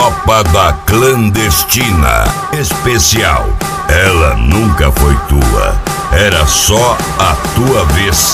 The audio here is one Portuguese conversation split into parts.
Tropa da Clandestina. Especial. Ela nunca foi tua. Era só a tua vez.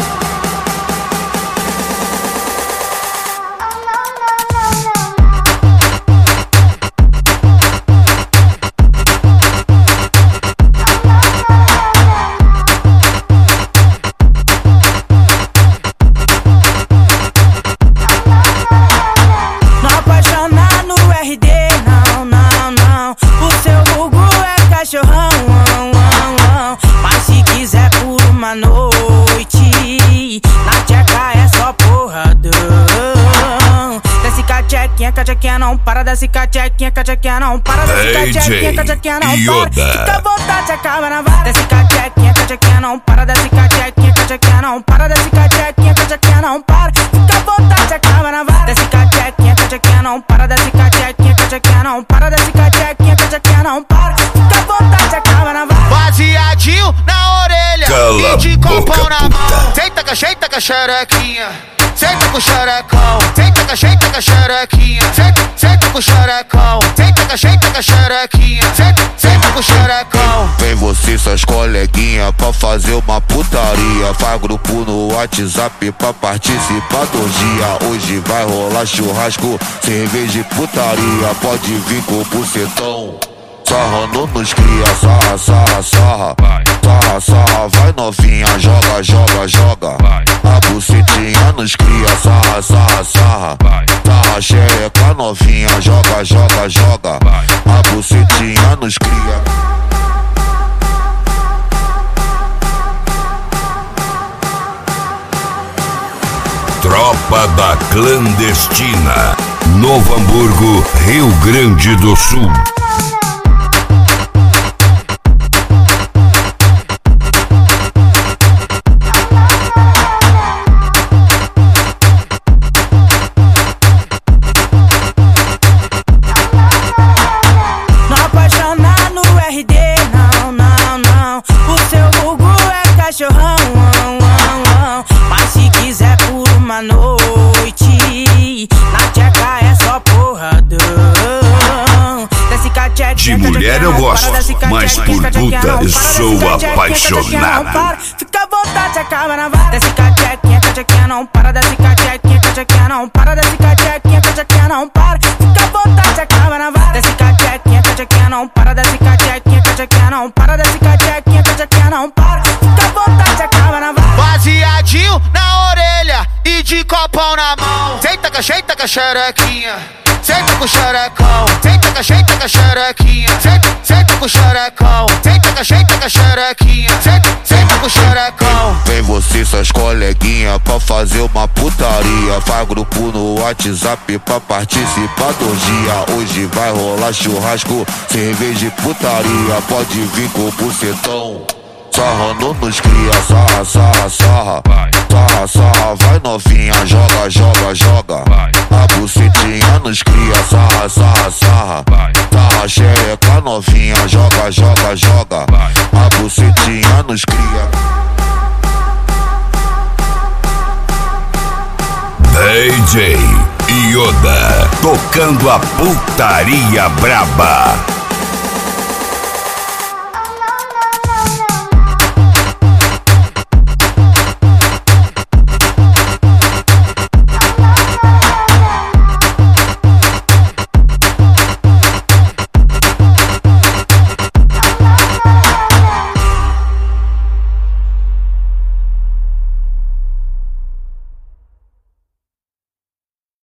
Mas se quiser por uma noite, na tcheca é só porradão. Desce cachequinha, cachequinha não para. Desce cachequinha, cachequinha não para. Desce cachequinha, cachequinha não para. Fica à vontade, acaba na vara. Desce cachequinha, cachequinha não para. Desce cachequinha, cachequinha não para. Desce cachequinha, cachequinha não para. Fica à vontade, acaba na vara. Desce cachequinha, cachequinha não para. Desce cachequinha, cachequinha não para. Desce cachequinha, cachequinha não para. Fica à vontade, acaba na vara. Baseadinho na orelha, cala e de copão boca, na mão. Senta com a xerequinha, senta com o xerecão. Senta com a xerequinha, senta com o xerecão. Senta com a xerequinha, senta com o xerecão. Vem você e suas coleguinhas pra fazer uma putaria. Faz grupo no WhatsApp pra participar do dia. Hoje vai rolar churrasco, cerveja e putaria. Pode vir com o bucetão, sarrando nos cria, sarra, sarra, sarra. Sarra, sarra, vai novinha, joga, joga, joga. A bucetinha nos cria, sarra, sarra, sarra. Sarra, xereca novinha, joga, joga, joga. A bucetinha nos cria. Tropa da Clandestina. Novo Hamburgo, Rio Grande do Sul. Mas se quiser por uma noite, na tcheca é só porradão. Desce cachequinha, de mulher eu gosto, mas por puta eu sou apaixonado. Fica à vontade, acaba na vara. Desce cachequinha, cachequinha não para. Desce cachequinha, cachequinha não para. Desce cachequinha, cachequinha não para. Fica à vontade, acaba na vara. Desce cachequinha, cachequinha não para. Desce cachequinha, cachequinha não para. Desce cachequinha, cachequinha não para. Fica à vontade, acaba na vara. Baseadinho na orelha e de copão na mão. Senta com a xerequinha, senta com o xerecão. Senta com a xerequinha, senta com o xerecão. Senta com a xerequinha, senta com o xerecão. Vem você e suas coleguinhas pra fazer uma putaria. Faz grupo no WhatsApp pra participar do dia. Hoje vai rolar churrasco, cerveja e putaria. Pode vir com o bucetão, sarrando nos cria, sarra, sarra, sarra. Sarra, sarra, vai novinha, joga, joga, joga. A bucetinha nos cria, sarra, sarra, sarra. Sarra, xereca novinha, joga, joga, joga. A bucetinha nos cria. DJ Yoda, tocando a putaria braba.